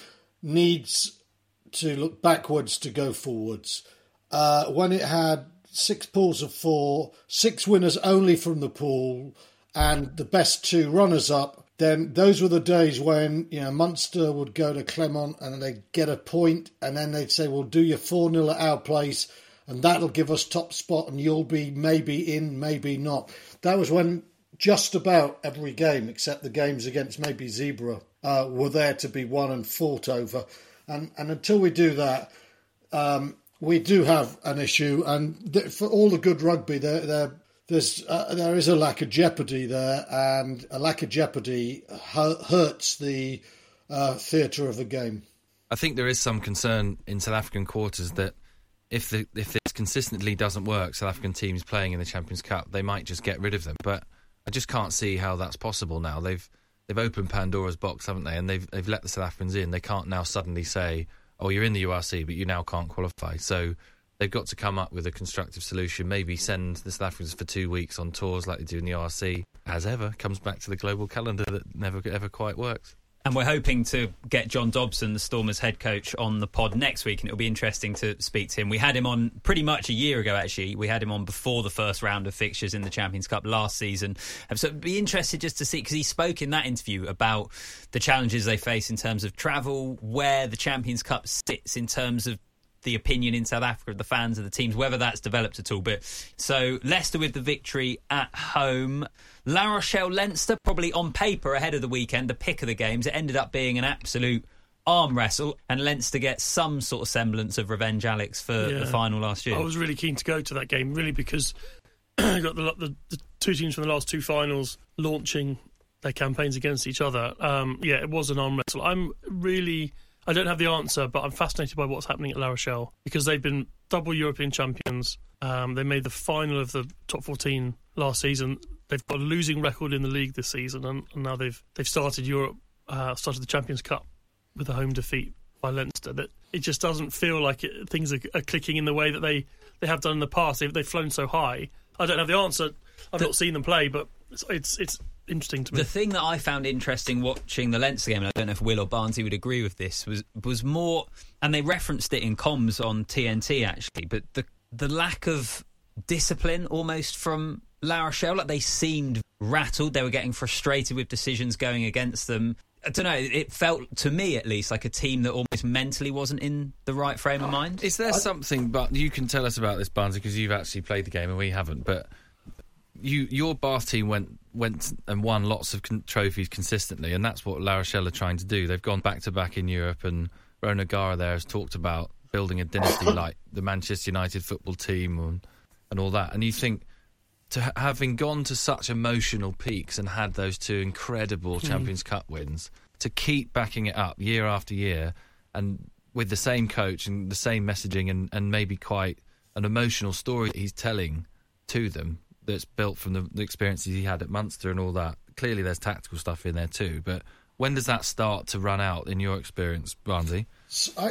needs to look backwards to go forwards. Uh, when it had six pools of four, six winners only from the pool, and the best two runners-up, then those were the days when, you know, Munster would go to Clermont and they'd get a point, and then they'd say, well, do your four nil at our place and that'll give us top spot and you'll be maybe in, maybe not. That was when just about every game, except the games against maybe Zebra, uh, were there to be won and fought over. And, and until we do that, um, we do have an issue. And th- for all the good rugby, there, there There's uh, there is a lack of jeopardy there, and a lack of jeopardy hu- hurts the uh, theatre of the game. I think there is some concern in South African quarters that if the, if this consistently doesn't work, South African teams playing in the Champions Cup, they might just get rid of them. But I just can't see how that's possible now. They've they've opened Pandora's box, haven't they? And they've they've let the South Africans in. They can't now suddenly say, "Oh, you're in the U R C, but you now can't qualify." So they've got to come up with a constructive solution, maybe send the South Africans for two weeks on tours like they do in the U R C. As ever, comes back to the global calendar that never ever quite works. And we're hoping to get John Dobson, the Stormers head coach, on the pod next week, and it'll be interesting to speak to him. We had him on pretty much a year ago, actually. We had him on before the first round of fixtures in the Champions Cup last season. So it'd be interested just to see, because he spoke in that interview about the challenges they face in terms of travel, where the Champions Cup sits in terms of the opinion in South Africa of the fans of the teams, whether that's developed at all. But so Leicester with the victory at home. La Rochelle Leinster, probably on paper ahead of the weekend, the pick of the games. It ended up being an absolute arm wrestle, and Leinster gets some sort of semblance of revenge, Alex, for yeah. the final last year. I was really keen to go to that game, really, because I got the, the, the two teams from the last two finals launching their campaigns against each other. Um, yeah, it was an arm wrestle. I'm really... I don't have the answer, but I'm fascinated by what's happening at La Rochelle, because they've been double European champions. Um, they made the final of the top fourteen last season. They've got a losing record in the league this season, and, and now they've they've started Europe, uh, started the Champions Cup with a home defeat by Leinster. That it just doesn't feel like it, things are, are clicking in the way that they, they have done in the past. They've, they've flown so high. I don't have the answer. I've the, not seen them play, but it's it's, it's interesting to me. The thing that I found interesting watching the Leinster game, and I don't know if Will or Barnsley would agree with this, was was more, and they referenced it in comms on T N T actually, but the the lack of discipline almost from La Rochelle. Like, they seemed rattled. They were getting frustrated with decisions going against them. I don't know, it felt, to me at least, like a team that almost mentally wasn't in the right frame of mind. Is there something, but you can tell us about this, Barnsley, because you've actually played the game and we haven't, but you your Bath team went went and won lots of con- trophies consistently, and that's what La Rochelle are trying to do. They've gone back-to-back in Europe, and Rona Gara there has talked about building a dynasty like the Manchester United football team and, and all that. And you think, to ha- having gone to such emotional peaks and had those two incredible mm. Champions Cup wins, to keep backing it up year after year, and with the same coach and the same messaging, and, and maybe quite an emotional story that he's telling to them that's built from the, the experiences he had at Munster and all that. Clearly there's tactical stuff in there too, but when does that start to run out in your experience, Barnsley? So I,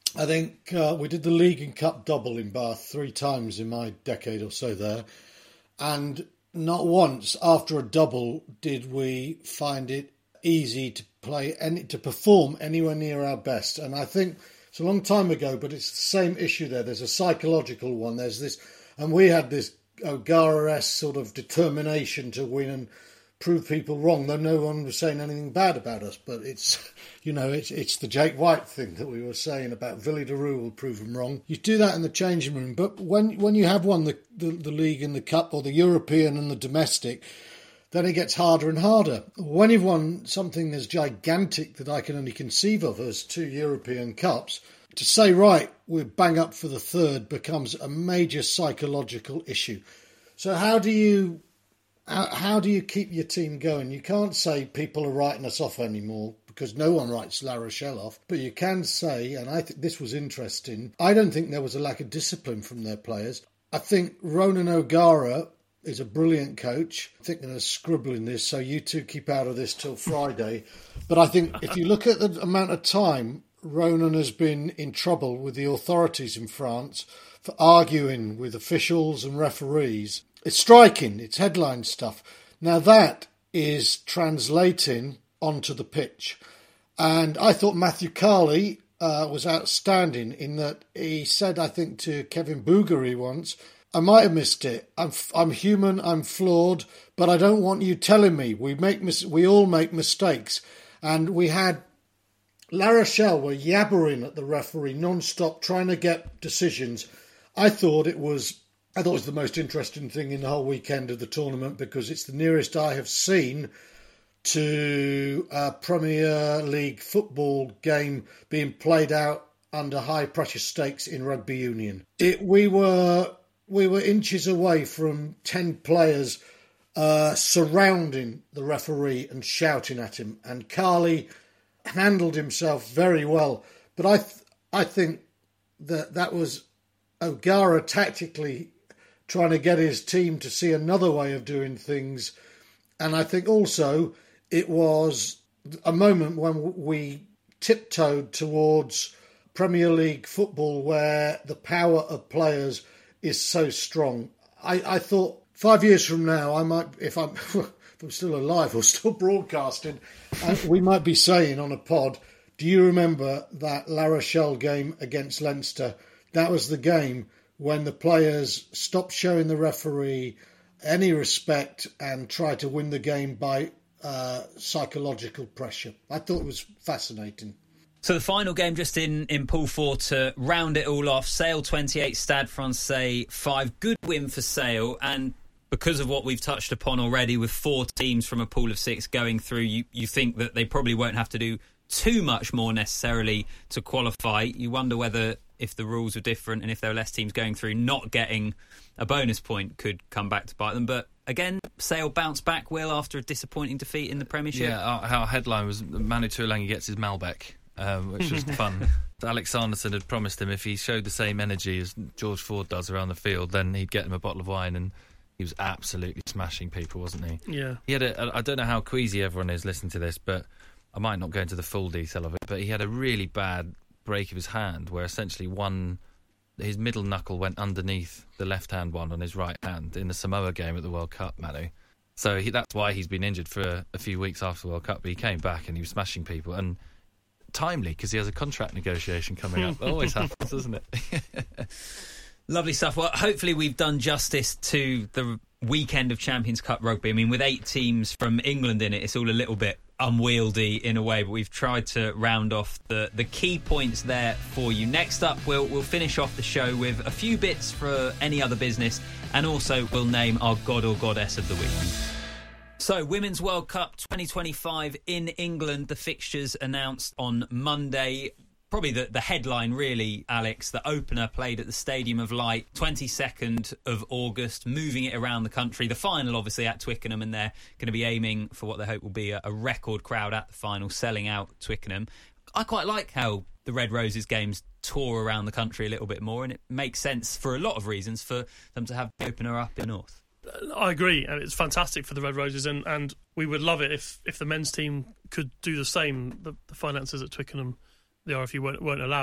I think uh, we did the League and Cup double in Bath three times in my decade or so there. And not once after a double did we find it easy to play any to perform anywhere near our best. And I think it's a long time ago, but it's the same issue there. There's a psychological one. There's this, and we had this O'Gara-esque sort of determination to win and prove people wrong, though no one was saying anything bad about us. But it's, you know, it's it's the Jake White thing that we were saying about Villy Deroux will prove them wrong. You do that in the changing room, but when when you have won the, the, the league and the cup, or the European and the domestic, then it gets harder and harder. When you've won something as gigantic that I can only conceive of as two European Cups, to say, right, we're bang up for the third becomes a major psychological issue. So how do you how, how do you keep your team going? You can't say people are writing us off anymore, because no one writes La Rochelle off. But you can say, and I think this was interesting, I don't think there was a lack of discipline from their players. I think Ronan O'Gara is a brilliant coach. I think there's scribbling this, so you two keep out of this till Friday. But I think if you look at the amount of time Ronan has been in trouble with the authorities in France for arguing with officials and referees, it's striking. It's headline stuff. Now that is translating onto the pitch. And I thought Matthew Carley uh, was outstanding in that he said, I think, to Kevin Bougary once, I might have missed it. I'm I'm human. I'm flawed, but I don't want you telling me. We make mis- we all make mistakes, and we had La Rochelle were yabbering at the referee non-stop, trying to get decisions. I thought it was I thought it was the most interesting thing in the whole weekend of the tournament, because it's the nearest I have seen to a Premier League football game being played out under high pressure stakes in rugby union. It we were. We were inches away from ten players uh, surrounding the referee and shouting at him. And Carley handled himself very well. But I th- I think that that was O'Gara tactically trying to get his team to see another way of doing things. And I think also it was a moment when we tiptoed towards Premier League football, where the power of players is so strong. I, I thought five years from now, I might, if I'm, if I'm still alive or still broadcasting, uh, we might be saying on a pod, do you remember that La Rochelle game against Leinster? That was the game when the players stopped showing the referee any respect and tried to win the game by uh, psychological pressure. I thought it was fascinating. So the final game just in, in Pool four to round it all off, Sale twenty-eight, Stade Francais five. Good win for Sale, and because of what we've touched upon already with four teams from a pool of six going through, you, you think that they probably won't have to do too much more necessarily to qualify. You wonder whether, if the rules were different and if there were less teams going through, not getting a bonus point could come back to bite them. But again, Sale bounced back, Will, after a disappointing defeat in the Premiership. Yeah, our, our headline was Manu Tuilagi gets his Malbec. Um, which was fun. Alex Sanderson had promised him if he showed the same energy as George Ford does around the field, then he'd get him a bottle of wine, and he was absolutely smashing people, wasn't he? Yeah. He had a, I don't know how queasy everyone is listening to this, but I might not go into the full detail of it, but he had a really bad break of his hand where essentially one, his middle knuckle went underneath the left-hand one on his right hand in the Samoa game at the World Cup, Manu. So he, that's why he's been injured for a, a few weeks after the World Cup, but he came back and he was smashing people, and timely, because he has a contract negotiation coming up. That always happens, doesn't it? Lovely stuff. Well, hopefully we've done justice to the weekend of Champions Cup rugby. I mean, with eight teams from England in it, it's all a little bit unwieldy in a way, but we've tried to round off the, the key points there for you. Next up, we'll, we'll finish off the show with a few bits for any other business, and also we'll name our god or goddess of the week. So, Women's World Cup twenty twenty-five in England. The fixtures announced on Monday. Probably the, the headline, really, Alex. The opener played at the Stadium of Light, twenty-second of August, moving it around the country. The final, obviously, at Twickenham, and they're going to be aiming for what they hope will be a, a record crowd at the final, selling out Twickenham. I quite like how the Red Roses games tour around the country a little bit more, and it makes sense for a lot of reasons for them to have the opener up in the north. I agree. It's fantastic for the Red Roses, and, and we would love it if, if the men's team could do the same. The, the finances at Twickenham, the R F U won't, won't allow it.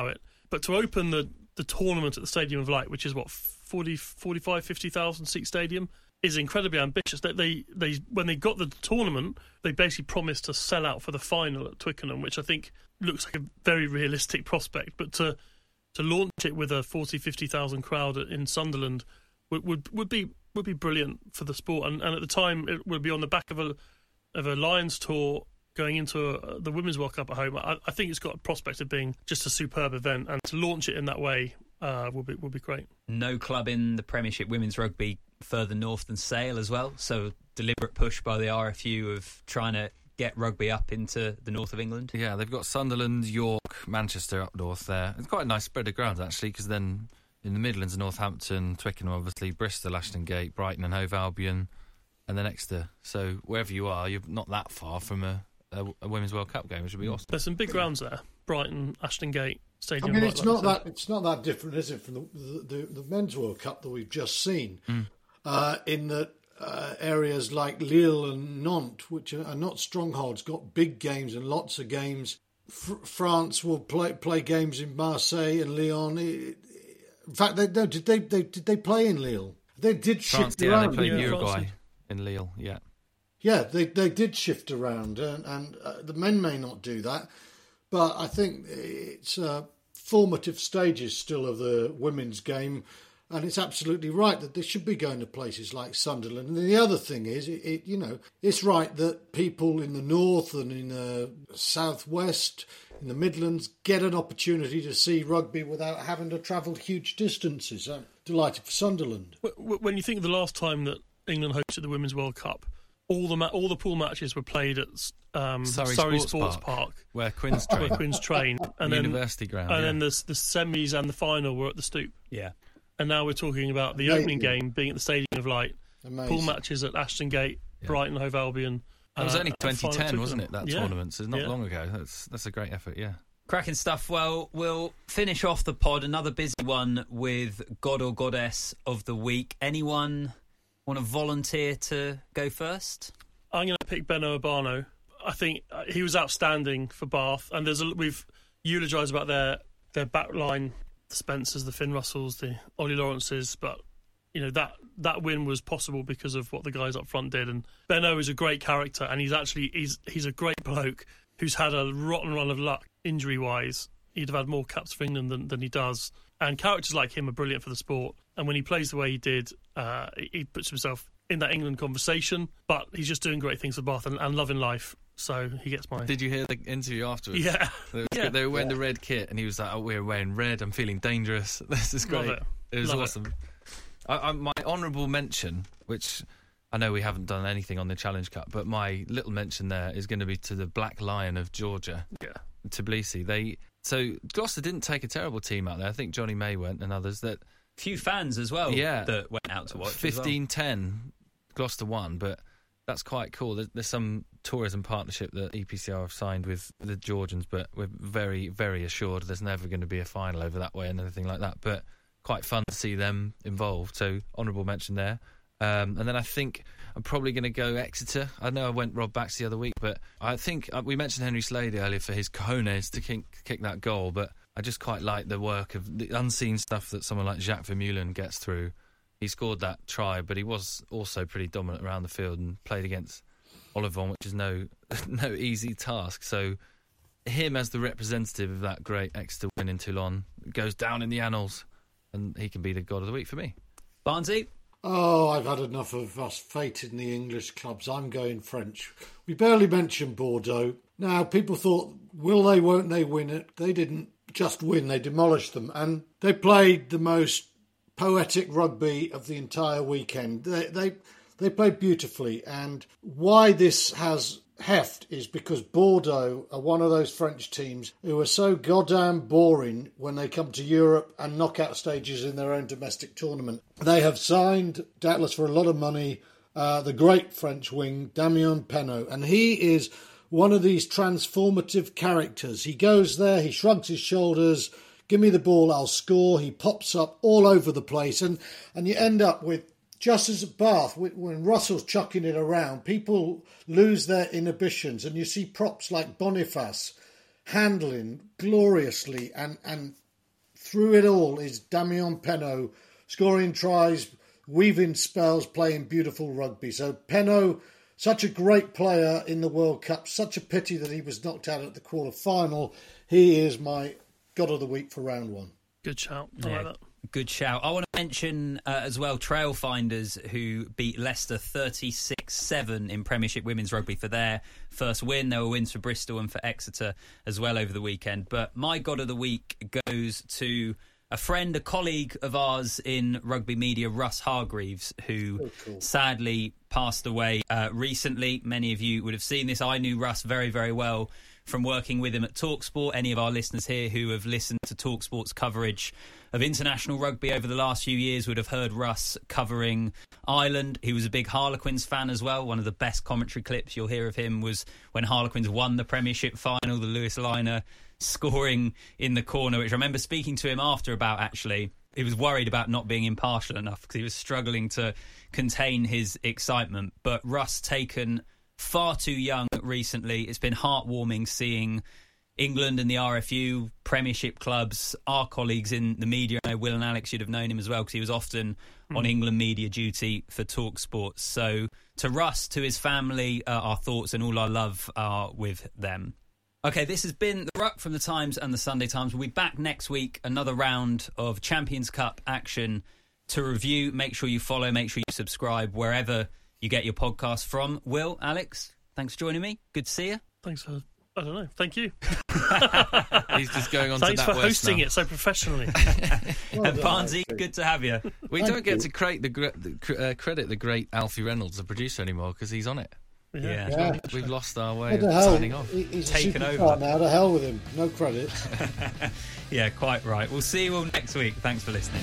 But to open the, the tournament at the Stadium of Light, which is what, forty, forty-five, fifty thousand seat stadium, is incredibly ambitious. They, they, they, when they got the tournament, they basically promised to sell out for the final at Twickenham, which I think looks like a very realistic prospect. But to to launch it with a forty, fifty thousand crowd in Sunderland would, would would be would be brilliant for the sport. And, and at the time, it would be on the back of a of a Lions tour going into a, the Women's World Cup at home. I, I think it's got a prospect of being just a superb event, and to launch it in that way uh, would be would be great. No club in the Premiership Women's Rugby further north than Sale as well, so deliberate push by the R F U of trying to get rugby up into the north of England. Yeah, they've got Sunderland, York, Manchester up north there. It's quite a nice spread of ground, actually, because then in the Midlands, Northampton, Twickenham, obviously, Bristol, Ashton Gate, Brighton and Hove Albion, and then Exeter. So wherever you are, you're not that far from a, a, a Women's World Cup game, which would be awesome. There's some big grounds there. Brighton, Ashton Gate, Stadium. I mean, like it's that, not so. that it's not that different, is it, from the the, the, the Men's World Cup that we've just seen? Mm. Uh, in that uh, areas like Lille and Nantes, which are, are not strongholds, got big games and lots of games. F- France will play play games in Marseille and Lyon. It, in fact, they, no, did they, they did they play in Lille? They did France, shift yeah, around. they played yeah, Uruguay France. in Lille, yeah. Yeah, they they did shift around, and, and uh, the men may not do that, but I think it's uh, formative stages still of the women's game. And it's absolutely right that they should be going to places like Sunderland. And the other thing is, it, it you know, it's right that people in the north and in the southwest, in the Midlands, get an opportunity to see rugby without having to travel huge distances. I'm delighted for Sunderland. When you think of the last time that England hosted the Women's World Cup, all the ma- all the pool matches were played at um, Surrey, Surrey Sports, Sports, Park, Park, where Quins train. where Quins train, and then University ground, and yeah. then the the semis and the final were at the Stoop. Yeah. And now we're talking about the Amazing. opening game being at the Stadium of Light. Amazing. Pool matches at Ashton Gate, Yeah. Brighton, Hove Albion. That was uh, only and twenty final ten, Twickenham. wasn't it, that Yeah. tournament? So it's not Yeah. long ago. That's that's a great effort, yeah. Cracking stuff. Well, we'll finish off the pod, another busy one, with God or Goddess of the Week. Anyone want to volunteer to go first? I'm going to pick Benno Urbano. I think uh, he was outstanding for Bath, and there's a, we've eulogised about their their back line, the Spencers, the Finn Russells, the Ollie Lawrences, but you know that that win was possible because of what the guys up front did. And Benno is a great character, and he's actually he's he's a great bloke who's had a rotten run of luck injury wise. He'd have had more caps for England than, than he does, and characters like him are brilliant for the sport. And when he plays the way he did, uh, he puts himself in that England conversation, but he's just doing great things for Bath and, and loving life. So he gets my... Did you hear the interview afterwards? Yeah. They were, Yeah. they were wearing the red kit, and he was like, "Oh, we're wearing red. I'm feeling dangerous. This is great." Love it. It was Love it. awesome. I, I, my honourable mention, which I know we haven't done anything on the Challenge Cup, but my little mention there is going to be to the Black Lion of Georgia, Yeah. Tbilisi. They so Gloucester didn't take a terrible team out there. I think Johnny May went and others that. Few fans as well Yeah. that went out to watch. fifteen ten, Gloucester won, but that's quite cool. There's, there's some tourism partnership that E P C R have signed with the Georgians, but we're very, very assured there's never going to be a final over that way and anything like that. But quite fun to see them involved. So honourable mention there. Um, and then I think I'm probably going to go Exeter. I know I went Rob Backs the other week, but I think uh, we mentioned Henry Slade earlier for his cojones to kick, kick that goal, but I just quite like the work of the unseen stuff that someone like Jacques Vermeulen gets through. He scored that try, but he was also pretty dominant around the field and played against Olivon, which is no no easy task. So him as the representative of that great Exeter win in Toulon goes down in the annals, and he can be the God of the Week for me. Barnesy? Oh, I've had enough of us fating the English clubs. I'm going French. We barely mentioned Bordeaux. Now, people thought, will they, won't they win it? They didn't just win, they demolished them. And they played the most poetic rugby of the entire weekend. They, they, they played beautifully. And why this has heft is because Bordeaux are one of those French teams who are so goddamn boring when they come to Europe and knockout stages in their own domestic tournament. They have signed, doubtless for a lot of money, uh, the great French wing, Damien Penaud, and he is one of these transformative characters. He goes there, he shrugs his shoulders, give me the ball, I'll score. He pops up all over the place, and, and you end up with, just as at Bath, when Russell's chucking it around, people lose their inhibitions, and you see props like Boniface handling gloriously and, and through it all is Damian Penaud, scoring tries, weaving spells, playing beautiful rugby. So Penaud, such a great player in the World Cup. Such a pity that he was knocked out at the quarter-final. He is my God of the Week for round one. Good shout. I yeah, like that. Good shout. I want to mention uh, as well Trailfinders, who beat Leicester thirty-six seven in Premiership Women's Rugby for their first win. There were wins for Bristol and for Exeter as well over the weekend. But my God of the Week goes to a friend, a colleague of ours in rugby media, Russ Hargreaves, who oh, cool. sadly passed away uh, recently. Many of you would have seen this. I knew Russ very, very well from working with him at TalkSport. Any of our listeners here who have listened to TalkSport's coverage of international rugby over the last few years would have heard Russ covering Ireland. He was a big Harlequins fan as well. One of the best commentary clips you'll hear of him was when Harlequins won the Premiership final, the Lewis Liner scoring in the corner, which I remember speaking to him after about, actually. He was worried about not being impartial enough because he was struggling to contain his excitement. But Russ taken far too young recently. It's been heartwarming seeing England and the R F U, Premiership clubs, our colleagues in the media. I know Will and Alex, you'd have known him as well because he was often mm. on England media duty for TalkSport. So to Russ, to his family, uh, our thoughts and all our love are with them. Okay, this has been The Ruck from The Times and The Sunday Times. We'll be back next week, another round of Champions Cup action to review. Make sure you follow, make sure you subscribe wherever you get your podcast from. Will, Alex, thanks for joining me. Good to see you. Thanks for, I don't know, thank you. He's just going on thanks to that for hosting now. It so professionally. Well and Barnesy, good to have you. We Thank don't get you. to create the, the uh, credit the great Alfie Reynolds, the producer, anymore because he's on it. Yeah, yeah. yeah. We've lost our way of hell? signing off. He's taken a over now. To hell with him. No credit. Yeah, quite right. We'll see you all next week. Thanks for listening.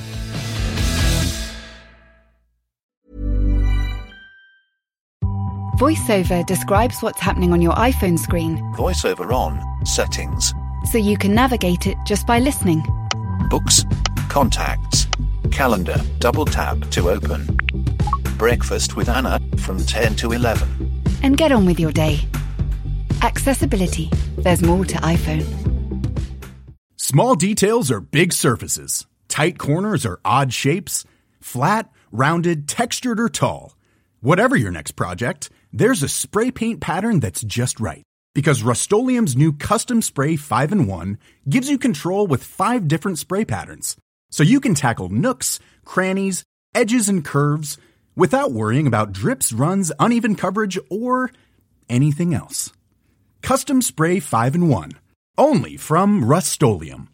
VoiceOver describes what's happening on your iPhone screen, VoiceOver on, settings, so you can navigate it just by listening. books, contacts, calendar, double tap to open. Breakfast with Anna from ten to eleven. And get on with your day. Accessibility. There's more to iPhone. Small details are big surfaces. Tight corners are odd shapes. Flat, rounded, textured, or tall. Whatever your next project, there's a spray paint pattern that's just right. Because Rust-Oleum's new Custom Spray five in one gives you control with five different spray patterns. So you can tackle nooks, crannies, edges, and curves without worrying about drips, runs, uneven coverage, or anything else. Custom Spray five in one. Only from Rust-Oleum.